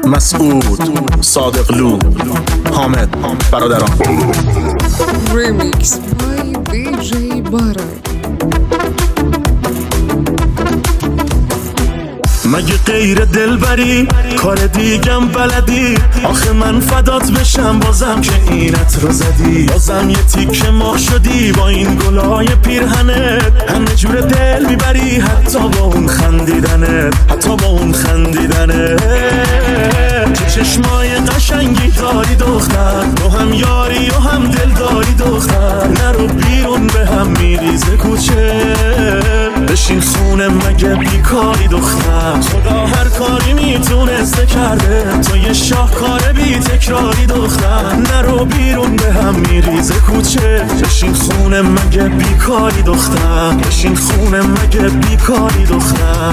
مسعود، صادقلو، حامد، برادران. Remix by DJ Barak. مگه غیر دلبری کار دیگم بلدی؟ آخه من فدات بشم بازم که اینت رو زدی. بازم یه تیکه ماه شدی با این گلای پیرهنت. همه جور دل میبری حتی با اون خندیدنت، حتی با اون خندیدنت. تو چشمای قشنگی داری دختر، تو هم یاری و هم دل داری دختر. نرو بیرون به هم میریزه کوچه، بشین خونه مگه بیکاری دختر. خدا هر کاری میتونسته کرده، تو یه شاهکار بی تکراری دختر. نرو بیرون به هم میریزه کوچه، بشین خونه مگه بیکاری دختر. بشین خونه مگه بیکاری دختر.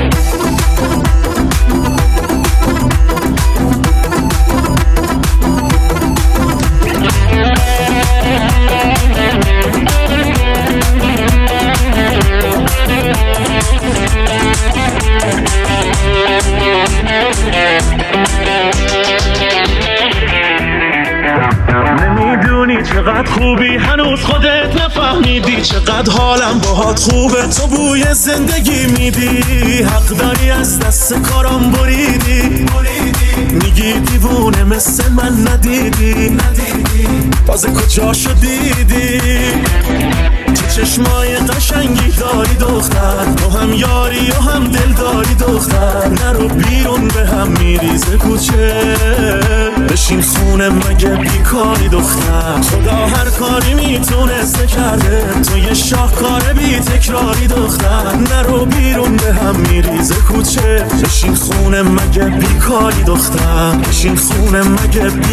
نمیدونی چقدر خوبی، هنوز خودت نفهمیدی چقدر حالم باهات خوبه. تو بوی زندگی میدی، حق داری از دست کارم بریدی. میگی دیوونه مثل من ندیدی، تازه کجاشو دیدی؟ چه چشمای قشنگی داری دختر، تو هم یاری و هم دل داری دختر. نرو بیرون به هم میریزه کوچه، بشین خونه مگه بیکاری دختر. خدا هر کاری میتونسته کرده، تو یه شاهکار بی تکراری دختر. نرو بیرون به هم میریزه کوچه، بشین خونه مگه بیکاری دختر. بشین خونه مگه